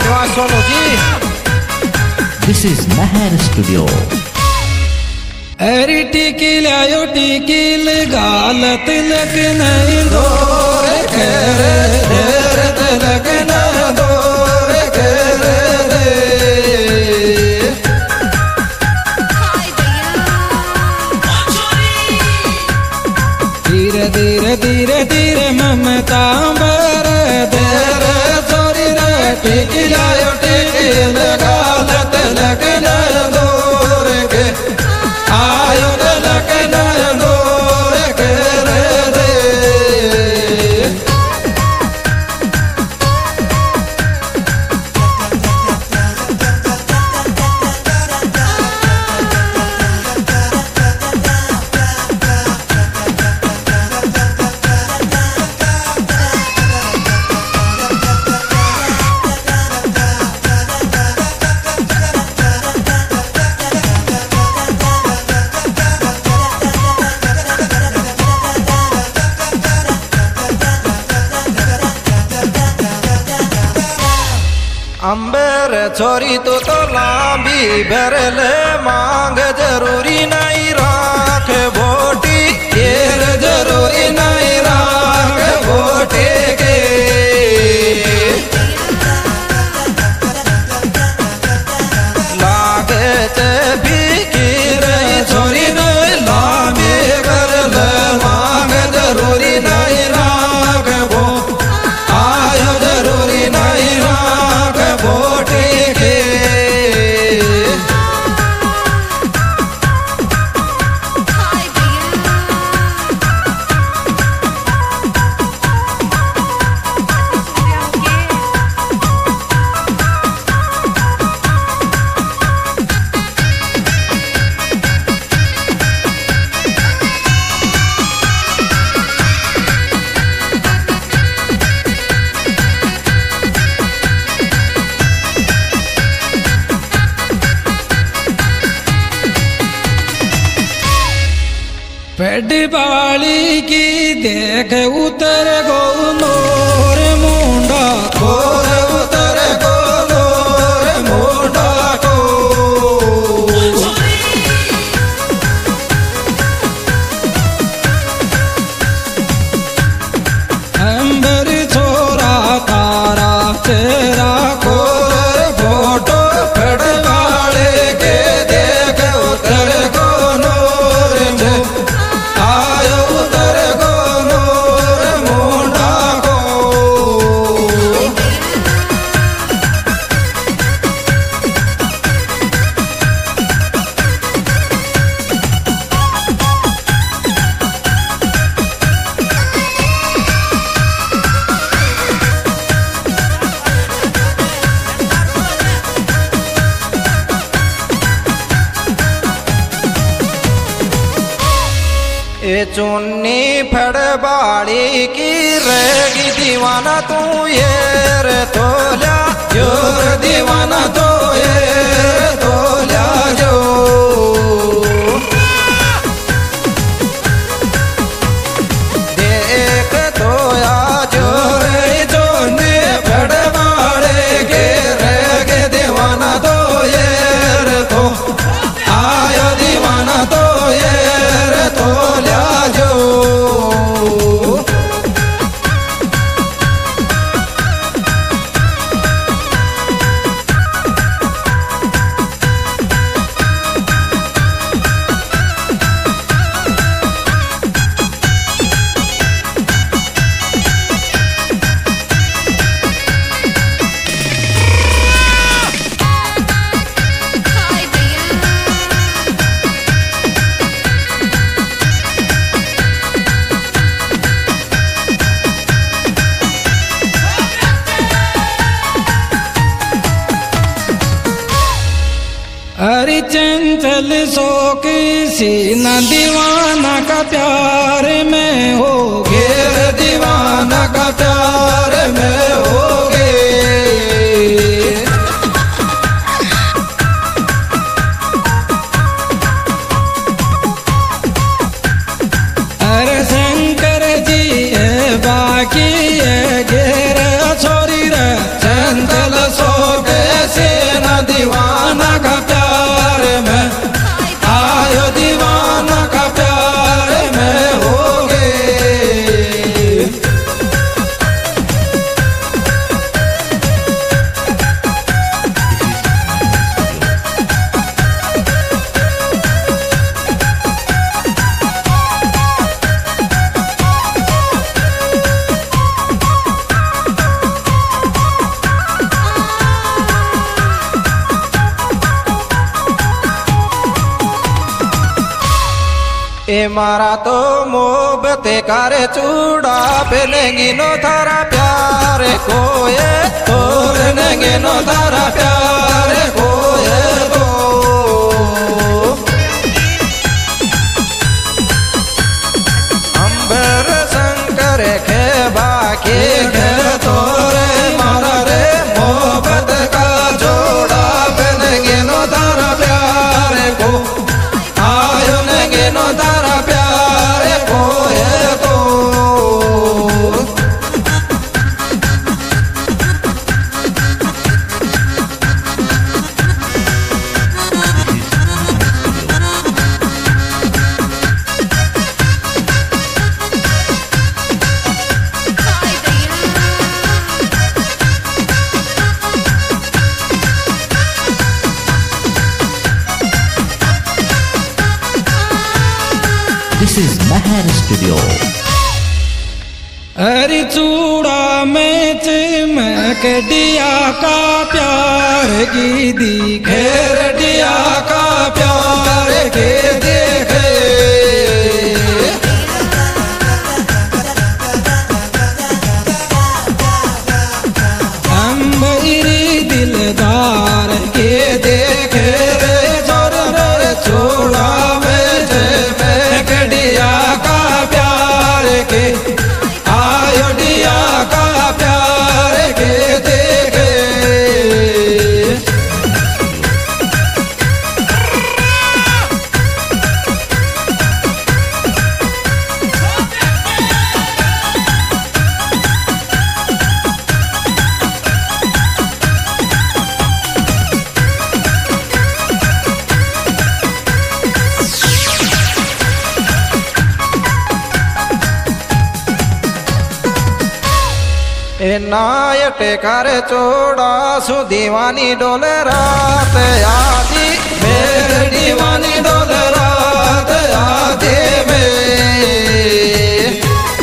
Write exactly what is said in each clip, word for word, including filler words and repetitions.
Sonu ji. This is Meher Studio. अरे टिकी लायो टिकी गाल तिलक नहीं दो तिलक न दो धीरे धीरे धीरे धीरे ममता बर देर सोरी रे टिकी लायो टिकी गाल तिलक न दो रे आयो तिलक न दो रे रे अंबर छोरी तो तो लांबी भरले मांग जरूरी नहीं राख बोटी येर जरूरी नहीं राख बोटे के लागे चे भी की रही छोरी नहीं लांबी भरले मांग जरूरी नहीं राख बो आयो जरूरी नहीं राख बोटे के पेड़ बाली की देख उतर गो नोर मुंडा और उतर को नोर मोटा को अंबर छोरा तारा तेरा को फोटो फटवाड़े के देख उतर को नोर मो आयो उतर को नोर मोटा को ए चुन्नी फड़बाड़ी की रहेगी दीवाना तू ये रे तोला जोर दीवाना तो ये रे तोला जो देख तो या जोर चुन्नी फड़बाड़े के रहेगी दीवाना तो ये रे तो आयो दीवाना तो ये रे तोला जो अरे चंचल सो किसी न दीवाना का प्यार में हो घेर दीवाना का प्यार में होगे अरे शंकर जी है बाकी है घेर छोरी रे चंचल सो ए मारा तो मोहब्बते करे चूड़ा पहनेंगी नो थारा प्यार कोए तोड़नेंगे नो थारा प्यार कोए तो अंबर शंकर के बाकी के तोरे मारा रे मोहब्बत का जोड़ा पहनेंगे नो थारा प्यार को आयो नेंगे नो थारा प्यार कोए तो This is Mahar Studio. हरी चूड़ा में चिमक दिया का प्यार की दिखे दिया का प्यार के देखे अंबरी दिलदार के देखे रे जोर रे चूड़ा में चिमक दिया का प्यार के आयो दिया का प्यार के देखे ए नायट कर चोड़ा सु दीवानी डोल रात आदि मेरे दीवानी डोल रात आदि में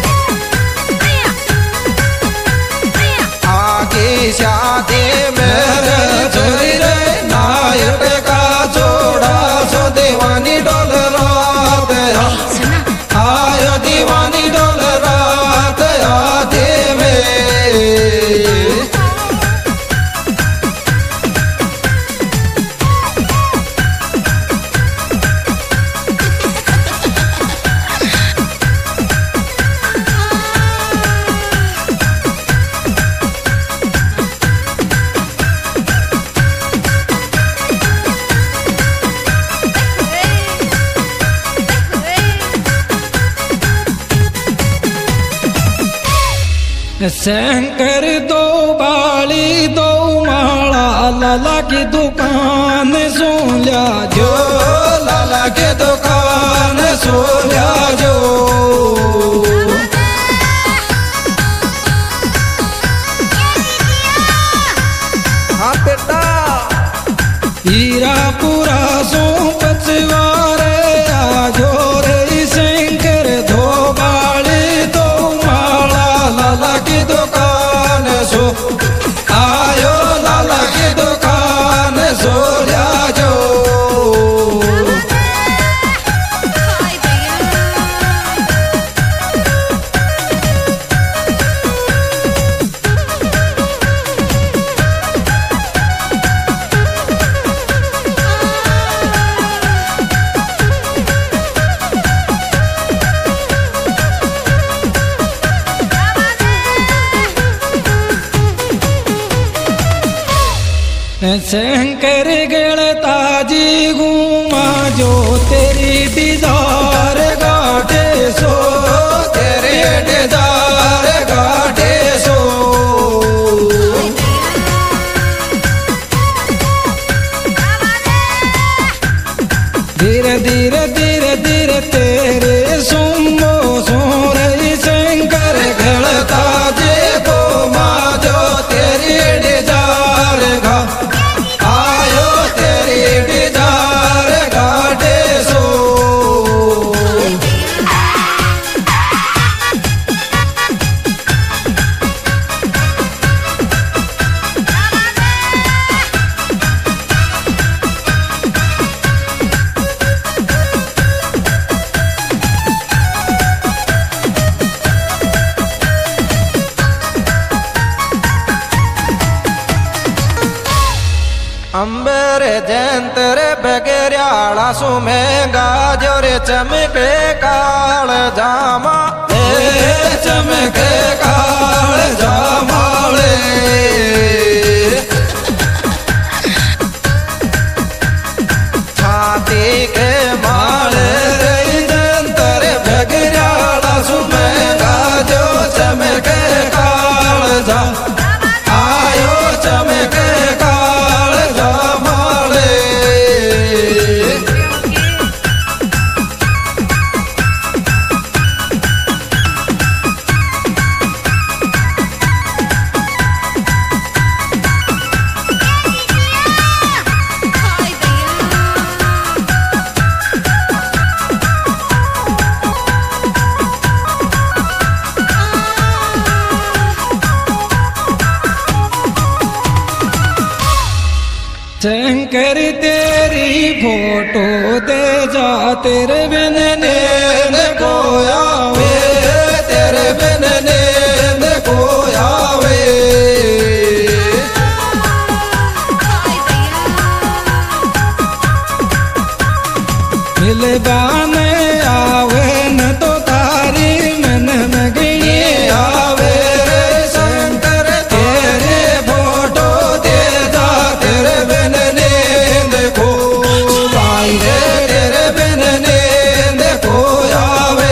आगे शादी मेरे चोरी रे नायट का चोड़ा सु दीवानी डोल रात आयो दीवानी डोल रात आदि में शंकर दो बाली दो माला लाला की दुकान सुन लिया जो लाला के दुकान सोया जो हाँ बेटा हीरा पूरा सो पचवारे आजो रे शंकर दो बाली दो माला लाला की दुकान सो आयो लाला की दुकान सोया जो शंकर गणताजी घूमा जो तेरी दीदार गाटे सो तेरे डिदार गाटे सो धीरे धीरे धीरे धीरे तेरे सुमो सो रही शंकर गणताजी को माँ जो तेरी डिदार गा आयो तेरी डिदार गाटे सो अंबर जंतर बगरियाला सुमेगा जोरे चमके काल जामा ए चमके काल जामाले छाती के माले जंतर बगरियाला सुमेगा जो चमके काल जा आयो चमके शंकर तेरी फोटो दे जा तेरे बिन नींद को आवे तेरे बिन नींद को आवे मिलवाने आवे न तो तारी मन नगनी आवे शंकर तेरे फोटो दे जा तेरे बिन नींद को आवे तेरे बिन नींद को आवे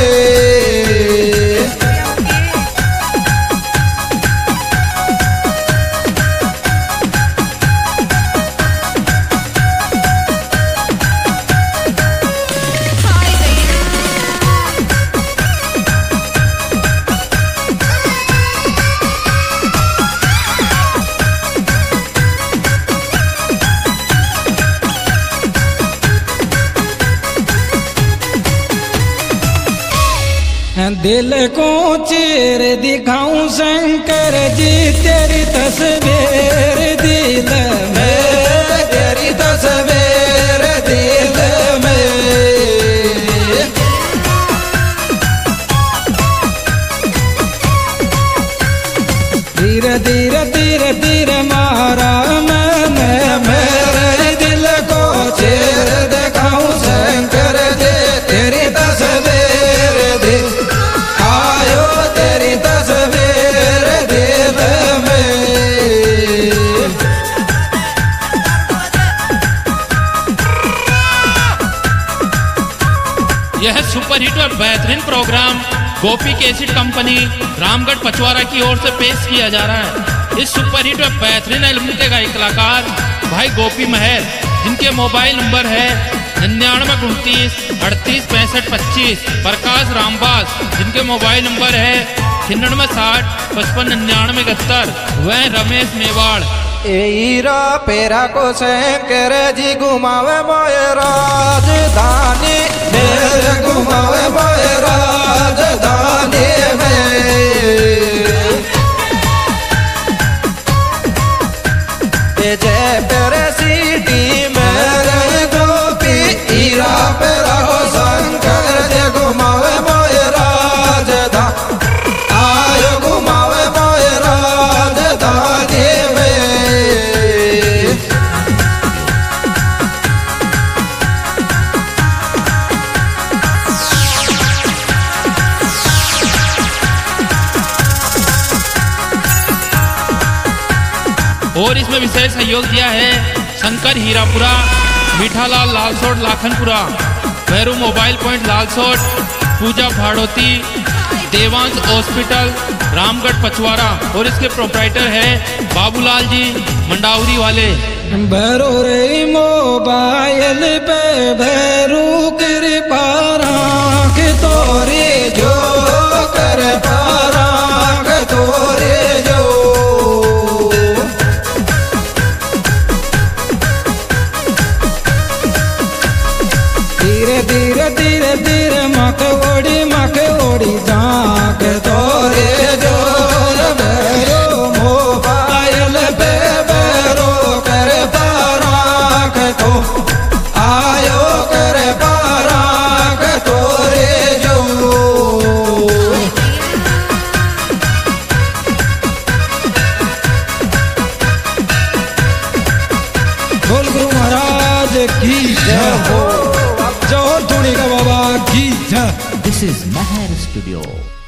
दिल को चीर दिखाऊं शंकर जी तेरी तस्वीर दिल में तेरी तस्वीर दिल में धीरे धीरे धीरे धीरे मारा मैंने मेरे दिल को चीर दिखाऊं शंकर जी तेरी तस्वीर दिल आयो तेरी तस्वीर दिल में यह सुपरहिट और बेहतरीन program Gopi cassette company Ramgarh Pachwara की ओर से पेश किया जा रहा है। इस सुपरहिट और बेहतरीन एल्बम के गायक कलाकार भाई गोपी महर, जिनके मोबाइल नंबर है निन्यानवे उनतीस अड़तीस पैंसठ पच्चीस। प्रकाश रामबास, जिनके मोबाइल नंबर है छिन्नवे साठ पचपन निन्यानवे इकहत्तर। वह रमेश मेवाड़। एरा पेरा को शंकर जी घुमावे मोए राजधानी मेरे घुमावे मोए राजधानी में जय पेरे सिटी मेरे गोपी ईरा पेरा को शंकर जी घुमावे मोए राजधानी आयो घुमावे मोए राजधानी और इसमें विशेष सहयोग दिया है Shankar Hirapura, Mithalal Lalsot Lakhanpura, Bhairu mobile point Lalsot, Pooja Bhadoti, Devansh hospital Ramgarh Pachwara. और इसके प्रोप्राइटर है बाबूलाल जी मंडावरी वाले। भैरो रे मोबाइल पे भैरू कृपा राख तोरे जो कर पाराग तोरे जो धीरे धीरे धीरे धीरे मक ओड़ी मक ओड़ी जाक तोरे जो भैरो मोबाइल पे भैरो कर पाराग तो आयो कर पाराग तोरे जो लाल की जय हो, जय हो धूनी का बाबा की जय। This is Mahar Studio.